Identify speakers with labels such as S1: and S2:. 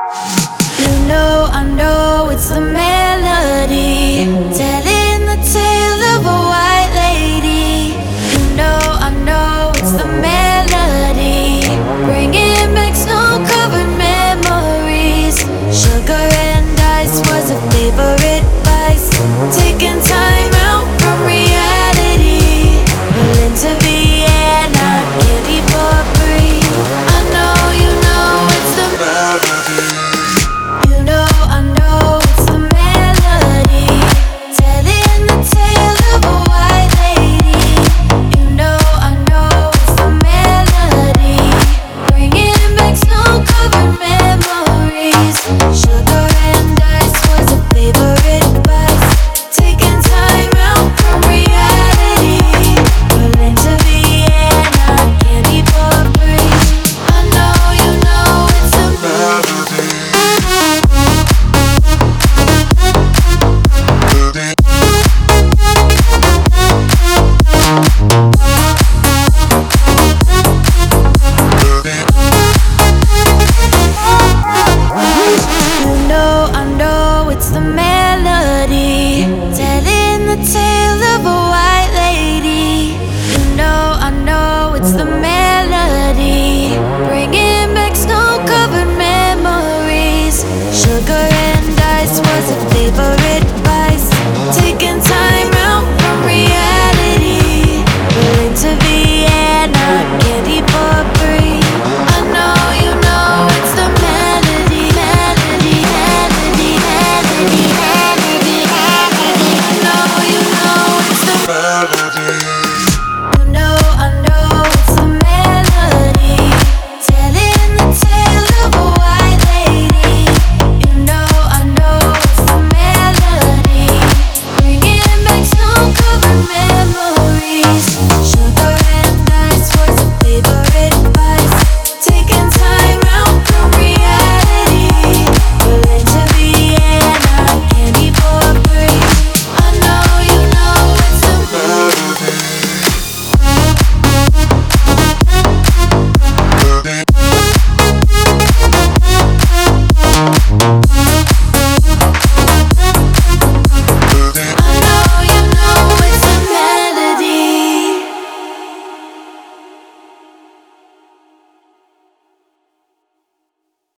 S1: You know, I know it's the melody, telling the tale of a white lady. You know, I know it's the melody, bringing back snow-covered memories. Sugar and ice was a favorite vice.